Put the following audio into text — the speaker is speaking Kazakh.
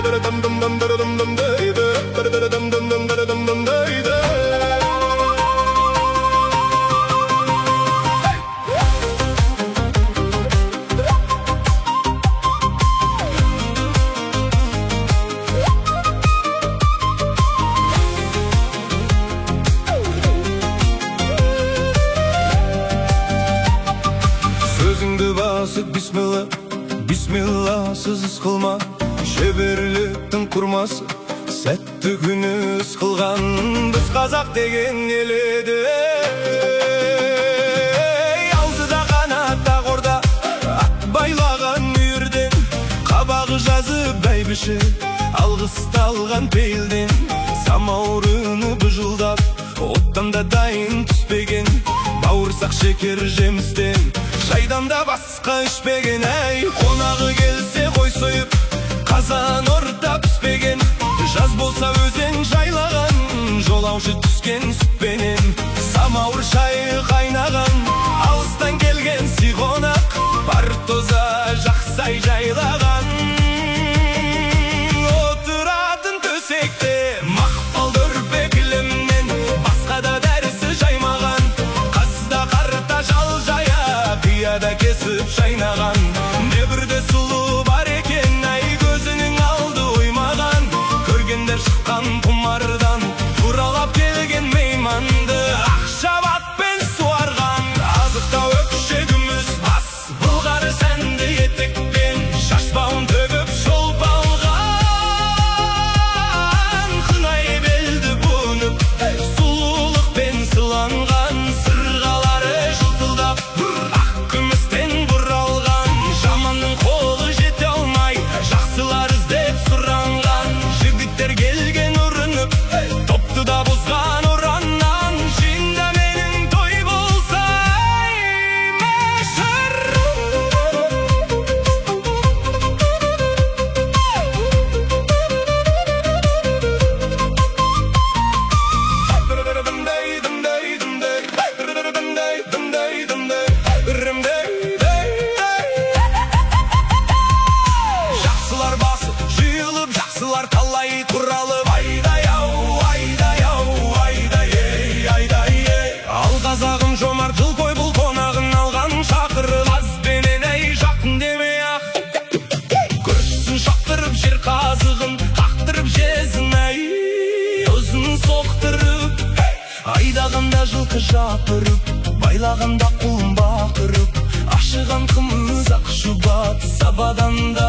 Сөзіңді басып бисмилла, бисмилласыз іс қылма. Шеберліктің құрмасы сәтті күні іс қылған. Біз қазақ деген ел еді, алдыда қанатта қорда ат байлаған үйірден. Қабағы жазып бәйбіше алғысты алған пейілден. Самаурыны бұжылдап оттан да дайын түспеген. Бауырсақ шекер жемістен шайдан да басқа ішпеген. Әй, қонағы келсе қой сойып қазан орта піспеген. Жаз болса өзен жайлаған, жолаушы түскен сүтпенен. Самауыр шайы қайнаған, алыстан келген сый қонақ. Бар тоза жақсай жайлаған, отыратын төсекте мақпал көрпе кілемнен. Басқа да дәрісі жаймаған, қазда қарта жал жая қияда кесіп шайнаған. Небірде сұлу бар екен, ай көзінің алды оймаған. Көргендер шыққан құмардан туралап келген мейманды. Ақшабатпен суарған азықта өкшегіміз бас, былғары сәнді етекпен шашбауын төгіп шолпалған. Қынай белді бұнып сұлулықпен сыланған, сырғалары жылтылдап ақ күмістен бұралған. Жаманның қолы жете алмай жақсылар іздеп сұранған. Жігіттер келген ұрынып топты да бұзған ұраннан. Жиында менің той болса мәшір. Жақсылар басып жиылып, жақсылар талай туралып. Айдай-ау, айдай-ау, айдай-ей, айдай-ей. Ал қазағым жомарт жыл қой бұл қонағын алған. Шақырып азбенен әй жақын демей ақ. Көршісін шақтырып жер қазығын қақтырып жезін. Әй ұзын соқтырып, айдағанда жылқы жапырып, байлағанда құлын бақырып. Ашыған қымыз ақ шұбат сабаданда